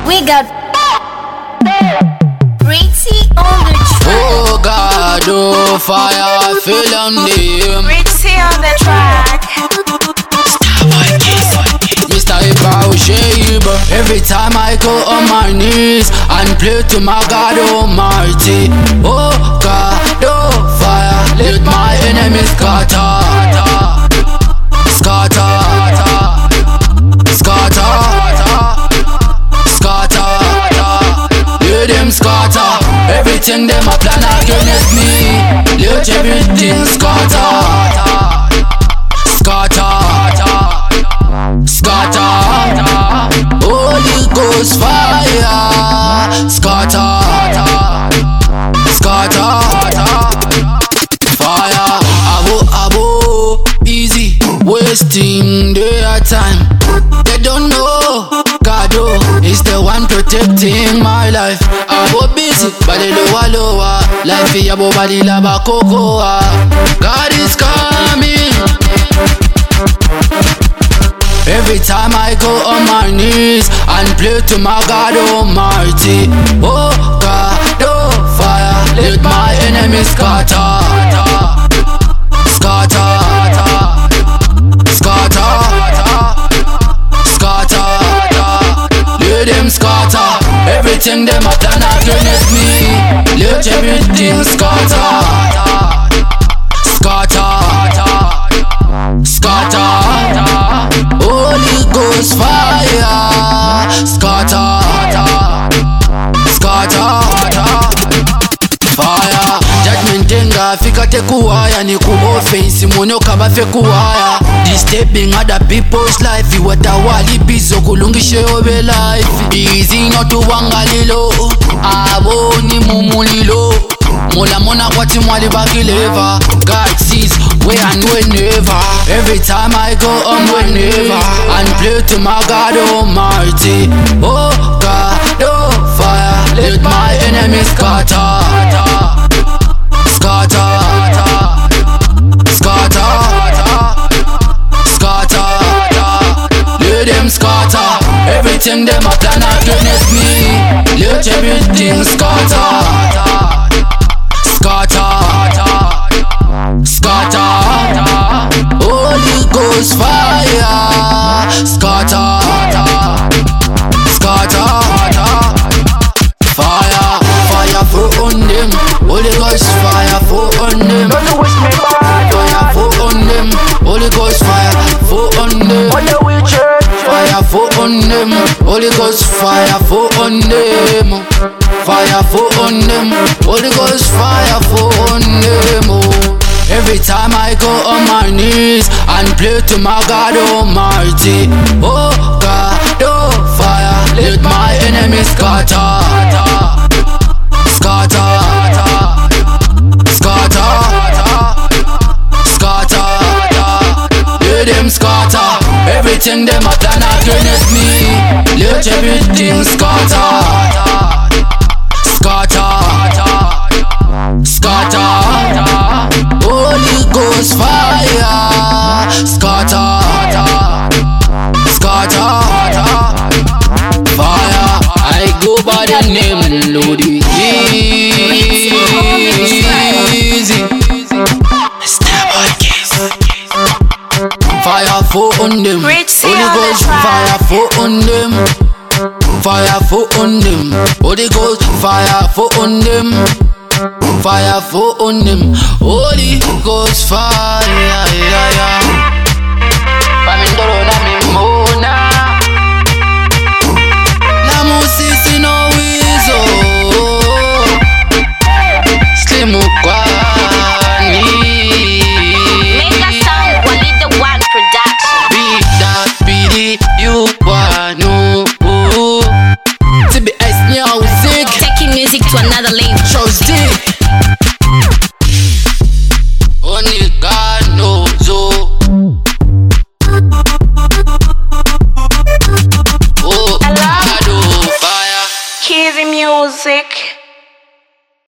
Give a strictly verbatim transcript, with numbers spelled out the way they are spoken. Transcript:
We got Pretty on the track. Oh God, oh fire, feel on the Pretty on the track. Mister Iba Sheba. Every time I go on my knees and pray to my God Almighty. Oh God, oh fire, let my enemies scatter, scatter, scatter, scatter. Let them scatter. Everything them a plan against me. Let everything scatter, scatter, scatter. Holy Ghost fire, scatter, scatter, fire. Abo, abo, easy, wasting their time. They don't know God is the one protecting my life. Abo busy, body lower, lower. Life is abo body lava cocoa. God is coming. Every time I go on my knees and pray to my God Almighty. Oh God, oh fire, let my enemies scatter, scatter, scatter, scatter. Let them scatter. Everything them a plan against me. Let everything scatter, scatter, scatter. Holy Ghost fire, scatter, scatter, fire. Judgment denga fika tekuwaya ni kuofensi mono kaba fekuwaya. Disturbing other people's life iwatawali bizo kulungishe obe life. Easy not to wangalilo, abo ni mumulilo. Mola mona kwati mwali bakileva. God sees where and whenever. Every time I go on whenever and pray to my God Almighty. Oh God, oh fire, let my enemies scatter, scatter, scatter, scatter. Let them scatter. Everything them a plan against me. Let everything scatter, scatter, scatter. Holy Ghost fire, scatter, scatter, fire, fire for on them. Holy Ghost fire for on them. Fire for on them. Holy Ghost fire for on them. Fire for on them. Holy Ghost fire for on them. Fire for on them. Holy Ghost fire for on them. Oh. Every time I go on my knees and pray to my God Almighty. Oh God, oh fire, let my enemies scatter, scatter, scatter, scatter. Let them scatter. Everything them a plan against me. Let everything scatter, scatter, scatter. Holy Ghost fire, scatter, scatter, fire. I go by the name Lodi. Easy. Fire for on them. Holy Ghost fire for on them. Fire for on them. Holy Ghost fire for on them. Fire for on them. Holy Ghost fire.